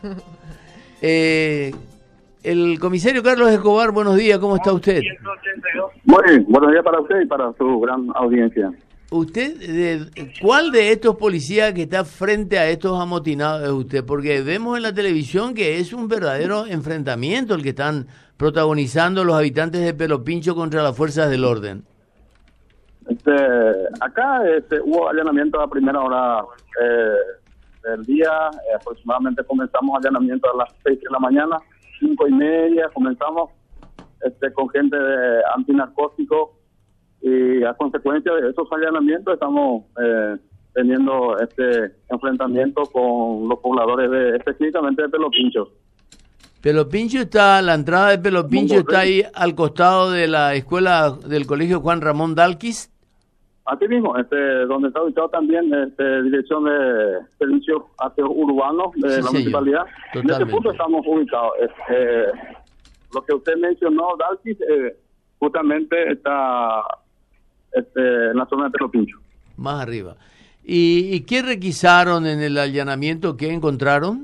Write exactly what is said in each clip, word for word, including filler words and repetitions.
Eh, el comisario Carlos Escobar, buenos días, ¿cómo está usted? Muy bien, buenos días para usted y para su gran audiencia. ¿Usted, de, cuál de estos policías que está frente a estos amotinados es usted? Porque vemos en la televisión que es un verdadero enfrentamiento el que están protagonizando los habitantes de Pelo Pincho contra las fuerzas del orden. Este, acá este, hubo allanamiento a primera hora eh, del día, eh, aproximadamente comenzamos allanamiento a las seis de la mañana, cinco y media comenzamos este, con gente de antinarcóticos, y a consecuencia de esos allanamientos estamos eh, teniendo este enfrentamiento con los pobladores de específicamente de Pelo Pincho. Pelo Pincho está, la entrada de Pelo Pincho está ahí al costado de la escuela del colegio Juan Ramón Dalquis. Así mismo, este, donde está ubicado también este, dirección de servicios urbanos de Sí, la señor. municipalidad. Totalmente. En ese punto estamos ubicados. Este, lo que usted mencionó, Dalquis, eh, justamente está este, en la zona de Pelo Pincho. Más arriba. ¿Y, ¿Y qué requisaron en el allanamiento? ¿Qué encontraron?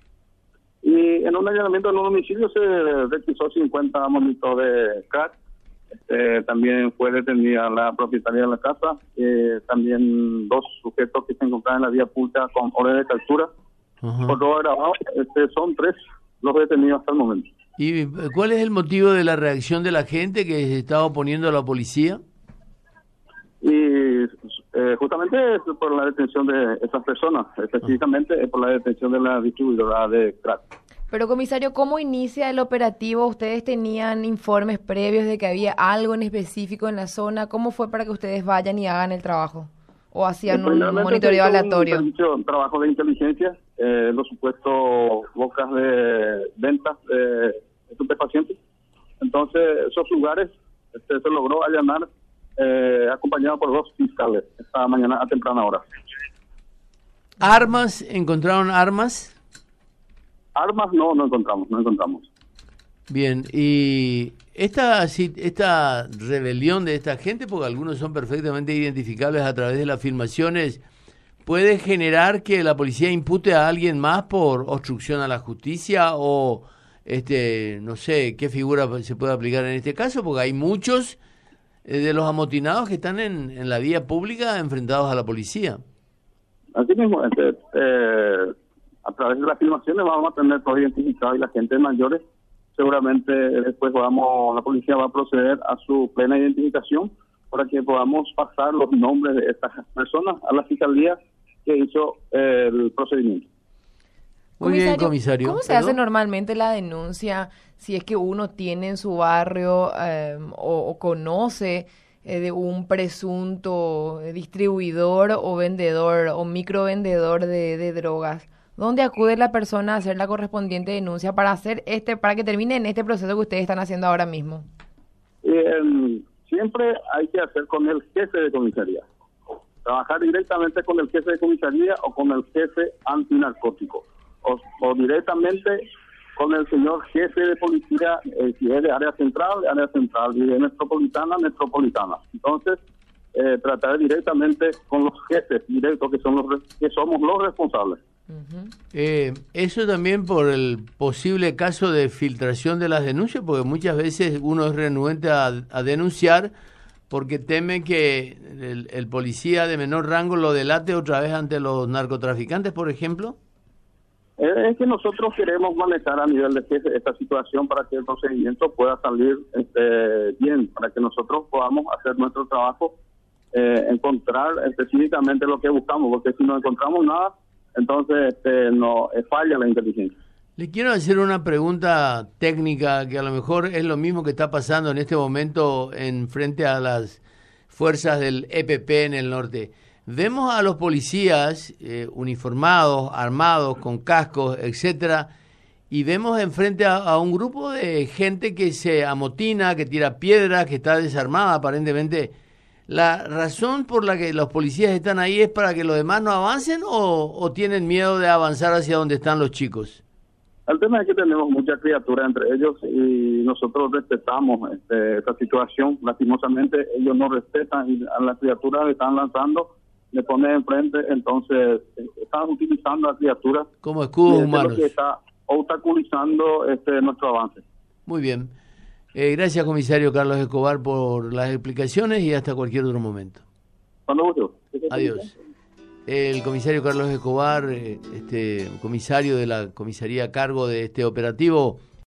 Y en un allanamiento en un domicilio se requisó cincuenta monitos de crack. Este, también fue detenida la propietaria de la casa. Eh, también dos sujetos que se encontraban en la vía pública con orden de captura. Ajá. Por todo grabado, este, son tres los detenidos hasta el momento. ¿Y cuál es el motivo de la reacción de la gente que se está oponiendo a la policía? Y eh, justamente es por la detención de esas personas, específicamente es por la detención de la distribuidora de crack. Pero, comisario, ¿cómo inicia el operativo? ¿Ustedes tenían informes previos de que había algo en específico en la zona? ¿Cómo fue para que ustedes vayan y hagan el trabajo? ¿O hacían un monitoreo aleatorio? Un, un trabajo de inteligencia, eh, los supuestos bocas de ventas de estupefacientes. Entonces, esos lugares este, se logró allanar eh, acompañado por dos fiscales esta mañana a temprana hora. ¿Armas? ¿Encontraron armas? Armas no, no encontramos, no encontramos. Bien, y esta, esta rebelión de esta gente, porque algunos son perfectamente identificables a través de las filmaciones, ¿puede generar que la policía impute a alguien más por obstrucción a la justicia o, este, no sé, qué figura se puede aplicar en este caso? Porque hay muchos eh, de los amotinados que están en, en la vía pública enfrentados a la policía. Así mismo, este, eh, a través de las filmaciones vamos a tener todo identificado y la gente mayores seguramente después vamos, la policía va a proceder a su plena identificación para que podamos pasar los nombres de estas personas a la fiscalía que hizo eh, el procedimiento. Muy bien, comisario. ¿Cómo se ¿Perdón? hace normalmente la denuncia si es que uno tiene en su barrio eh, o, o conoce eh, de un presunto distribuidor o vendedor o microvendedor de, de drogas? ¿Dónde acude la persona a hacer la correspondiente denuncia para hacer este, para que termine en este proceso que ustedes están haciendo ahora mismo? Eh, siempre hay que hacer con el jefe de comisaría. Trabajar directamente con el jefe de comisaría o con el jefe antinarcótico. O, o directamente con el señor jefe de policía, eh, si es de área central, de área central, y de metropolitana, metropolitana. Entonces, eh, tratar directamente con los jefes directos que son los que somos los responsables. Uh-huh. Eh, eso también por el posible caso de filtración de las denuncias, porque muchas veces uno es renuente a, a denunciar porque teme que el, el policía de menor rango lo delate otra vez ante los narcotraficantes, por ejemplo. Es que nosotros queremos manejar a nivel de jefe esta situación para que el procedimiento pueda salir este, bien, para que nosotros podamos hacer nuestro trabajo, eh, encontrar específicamente lo que buscamos, porque si no encontramos nada, entonces este, no eh, falla la inteligencia. Le quiero hacer una pregunta técnica que a lo mejor es lo mismo que está pasando en este momento en frente a las fuerzas del E P P en el norte. Vemos a los policías eh, uniformados, armados, con cascos, etcétera, y vemos enfrente a, a un grupo de gente que se amotina, que tira piedras, que está desarmada aparentemente. ¿La razón por la que los policías están ahí es para que los demás no avancen o, o tienen miedo de avanzar hacia donde están los chicos? El tema es que tenemos muchas criaturas entre ellos y nosotros respetamos este, esta situación. Lastimosamente ellos no respetan y a las criaturas le están lanzando le pones enfrente, entonces están utilizando a criaturas como escudos eh, humanos. Lo que está obstaculizando este nuestro avance. Muy bien. Eh, gracias, comisario Carlos Escobar, por las explicaciones y hasta cualquier otro momento. Cuando guste. Adiós. El comisario Carlos Escobar, eh, este comisario de la comisaría a cargo de este operativo